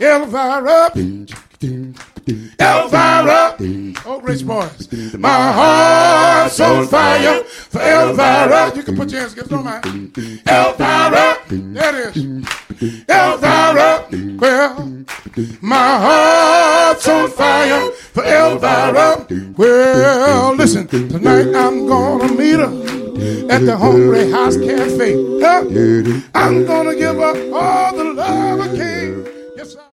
Elvira. Elvira. Oh, Rich Boys. My heart's on fire for Elvira. You can put your hands together, don't mind. Elvira. There it is. Elvira. Well, my heart's on fire for Elvira. Well, listen, tonight I'm gonna meet her at the Hungry House Cafe. I'm gonna give her all the love I can. Yes, sir.